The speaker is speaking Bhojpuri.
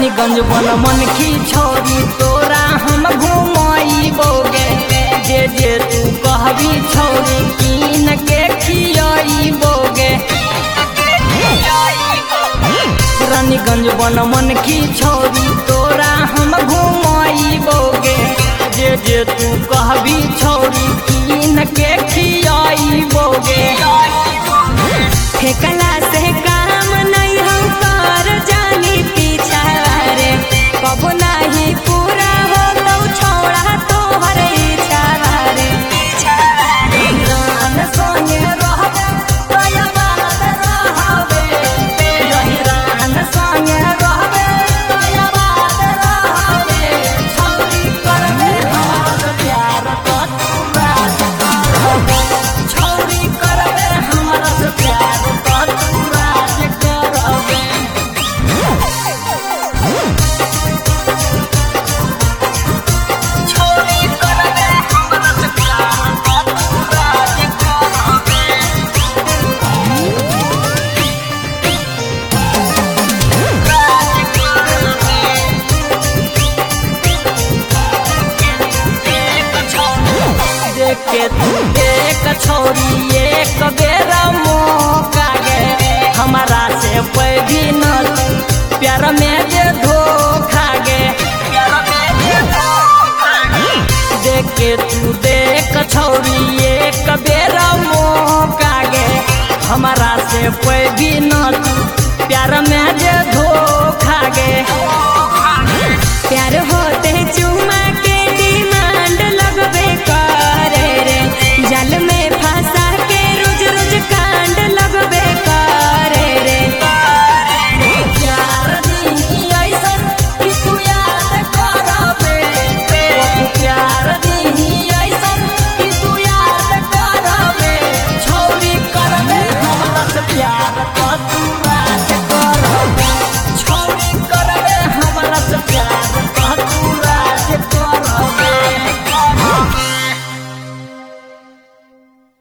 रानीगंज बन मन की छोरी तोरा हम घुमाइबोगे जे जे तू कहबी छोरी कीन के खियाइबोगे। रानीगंज बन मन की छोरी तोरा हम घुमाइबोगे जे जे तू कहबी छोरी कीन के खियाइबोगे। ठेकला से काम नहीं हम कर जानी पीछा रे कबो नहीं पूरा हो तो छोड़ा तोहर इच्छा रे। रान संगे रहबे तोया बात रहबे रही रान संगे रहबे तोया बात रहबे छोरी करबे हमर प्यार तो तू राज करबे छोरी करबे हमर से प्यार तो तू राज करबे। छोरी करबे हमर से प्यार तो तू राज करबे। देखे तू एक छोरी एक बेर मौका गे हमारा से पैदी न प्यार में जे धोखा गे। देखे तू देख छोरी एक बेर मौका गे हमारा से पैदी न प्यार में जे धोखा गे। प्यार होते चुमा के डिमांड लगबे करे रे जाल में फंसा के रोज रोज कांड लगबे करे रे। प्यार दी ऐसन कि तू याद करबे प्यार दी ऐसन कि तू याद करबे छोरी करबे हमरा से प्यार तो